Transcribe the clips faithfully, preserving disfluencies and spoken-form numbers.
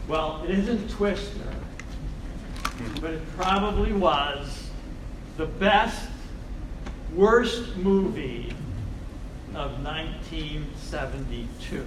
Well, it isn't Twister, but it probably was the best, worst movie of nineteen seventy-two.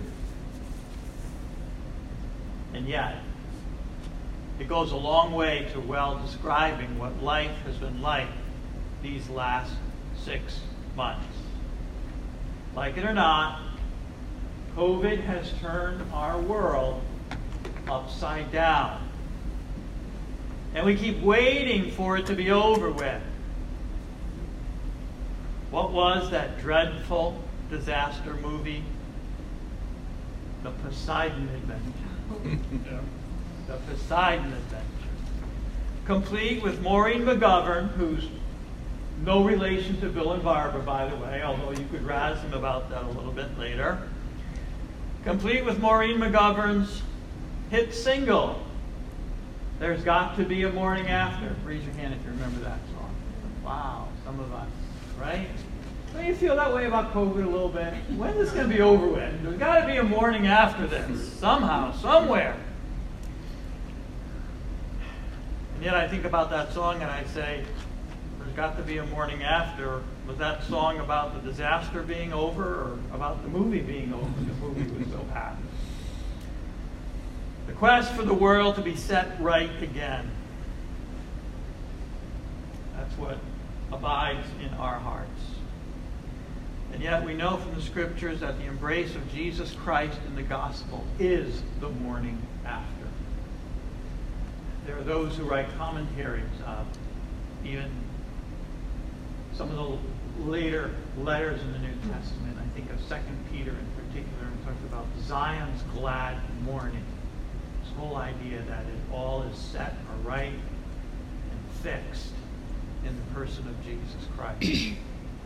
And yet, it goes a long way to well describing what life has been like these last six months. Like it or not, COVID has turned our world upside down. And we keep waiting for it to be over with. What was that dreadful disaster movie? The Poseidon Adventure. Yeah. The Poseidon Adventure. Complete with Maureen McGovern, who's no relation to Bill and Barbara, by the way, although you could razz him about that a little bit later. Complete with Maureen McGovern's hit single, There's Got to Be a Morning After. Raise your hand if you remember that song. Wow, some of us, right? Don't you feel that way about COVID a little bit? When is this going to be over with? There's got to be a morning after this, somehow, somewhere. And yet I think about that song and I say, there's got to be a morning after. Was that song about the disaster being over or about the movie being over? The movie was so bad. The quest for the world to be set right again. That's what abides in our hearts. And yet we know from the scriptures that the embrace of Jesus Christ in the gospel is the morning after. There are those who write commentaries, uh, even some of the later letters in the New Testament. I think of Second Peter in particular, and talks about Zion's glad morning. This whole idea that it all is set or right and fixed in the person of Jesus Christ.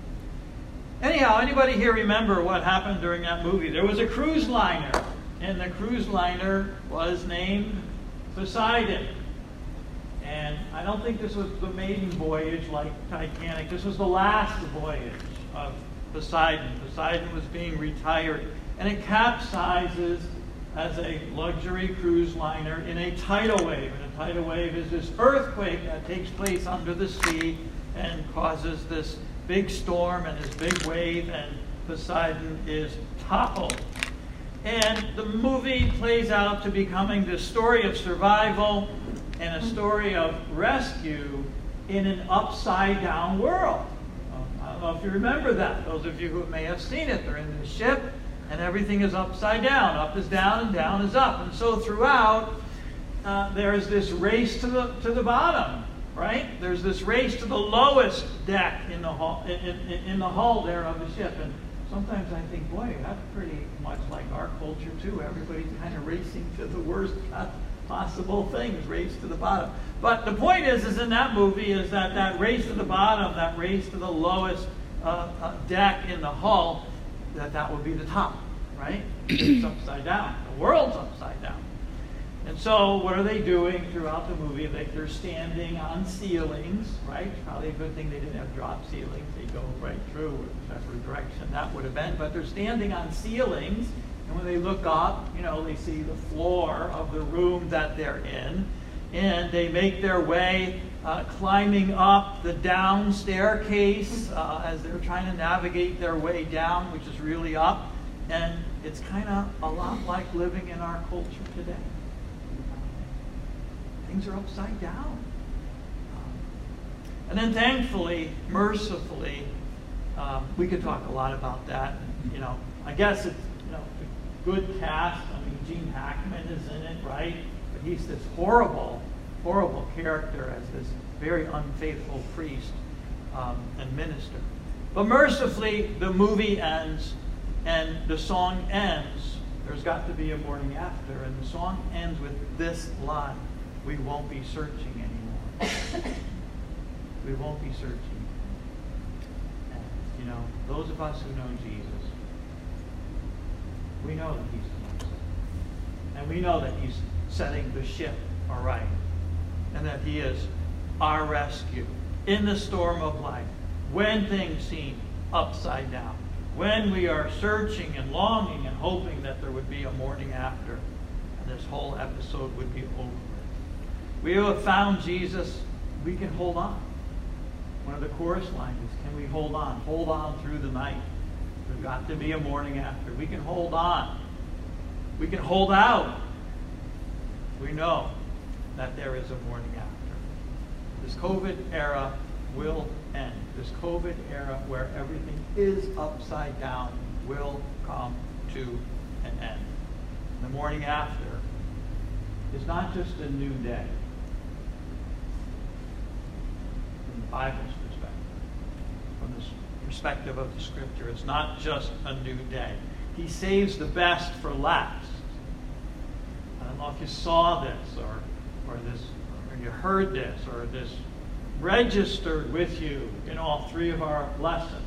Anyhow, anybody here remember what happened during that movie? There was a cruise liner, and the cruise liner was named Poseidon. And I don't think this was the maiden voyage like Titanic. This was the last voyage of Poseidon. Poseidon was being retired. And it capsizes as a luxury cruise liner in a tidal wave. And a tidal wave is this earthquake that takes place under the sea and causes this big storm and this big wave, and Poseidon is toppled. And the movie plays out to becoming this story of survival and a story of rescue in an upside-down world. I don't know if you remember that. Those of you who may have seen it, they're in the ship, and everything is upside down. Up is down, and down is up. And so throughout, uh, there's this race to the to the bottom, right? There's this race to the lowest deck in the hull, in, in, in the hull there of the ship. And sometimes I think, boy, that's pretty much like our culture too. Everybody's kind of racing to the worst possible things, race to the bottom. But the point is, is in that movie, is that that race to the bottom, that race to the lowest uh, uh, deck in the hull, that that would be the top, right? It's upside down. The world's upside down. And so what are they doing throughout the movie? They, they're standing on ceilings, right? Probably a good thing they didn't have drop ceilings. They go right through whichever direction that would have been. But they're standing on ceilings. And when they look up, you know, they see the floor of the room that they're in. And they make their way uh, climbing up the down staircase uh, as they're trying to navigate their way down, which is really up. And it's kind of a lot like living in our culture today. Things are upside down. Um, and then thankfully, mercifully, um, we could talk a lot about that. You know, I guess it's, you know, a good cast. I mean, Gene Hackman is in it, right? But he's this horrible, horrible character as this very unfaithful priest um, and minister. But mercifully, the movie ends and the song ends. There's got to be a morning after. And the song ends with this line. We won't be searching anymore. We won't be searching. And, you know, those of us who know Jesus, we know that he's the Messiah. And we know that he's setting the ship aright. And that he is our rescue in the storm of life. When things seem upside down. When we are searching and longing and hoping that there would be a morning after. this whole episode would be over with. We who have found Jesus, we can hold on. One of the chorus lines is, can we hold on? Hold on through the night. There's got to be a morning after. We can hold on. We can hold out. We know that there is a morning after. This COVID era will end. This COVID era where everything is upside down will come to an end. The morning after is not just a new day. From the Bible's perspective, from the perspective of the Scripture, it's not just a new day. He saves the best for last. I don't know if you saw this or, or this, or you heard this, or this registered with you in all three of our lessons.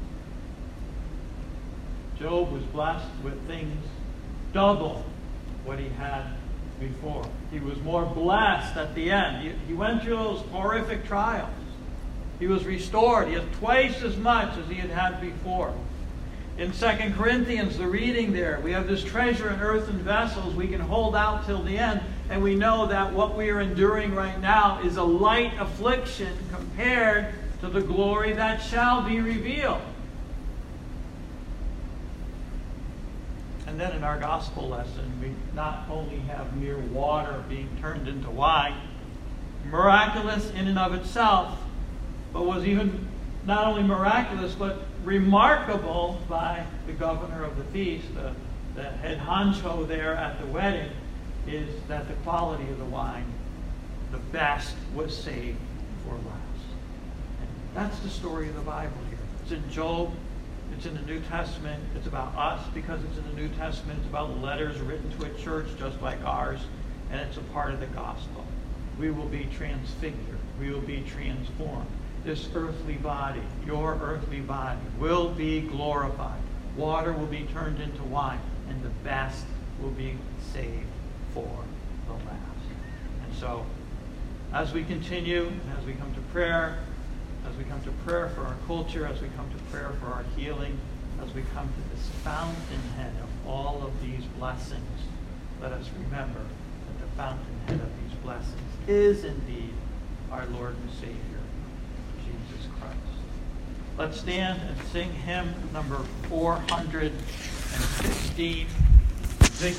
Job was blessed with things double what he had before. He was more blessed at the end. He, he went through those horrific trials. He was restored. He had twice as much as he had had before. In Second Corinthians, the reading there, we have this treasure in earthen vessels we can hold out till the end, and we know that what we are enduring right now is a light affliction compared to the glory that shall be revealed. And then in our gospel lesson, we not only have mere water being turned into wine, miraculous in and of itself, but was even not only miraculous, but remarkable by the governor of the feast, the, the head honcho there at the wedding, is that the quality of the wine, the best, was saved for last. And that's the story of the Bible here. It's in Job. It's in the New Testament. It's about us because it's in the New Testament. It's about letters written to a church just like ours. And it's a part of the gospel. We will be transfigured. We will be transformed. This earthly body, your earthly body, will be glorified. Water will be turned into wine. And the best will be saved for the last. And so, as we continue, as we come to prayer, as we come to prayer for our culture, as we come to prayer for our healing, as we come to this fountainhead of all of these blessings, let us remember that the fountainhead of these blessings is indeed our Lord and Savior, Jesus Christ. Let's stand and sing hymn number four hundred fifteen.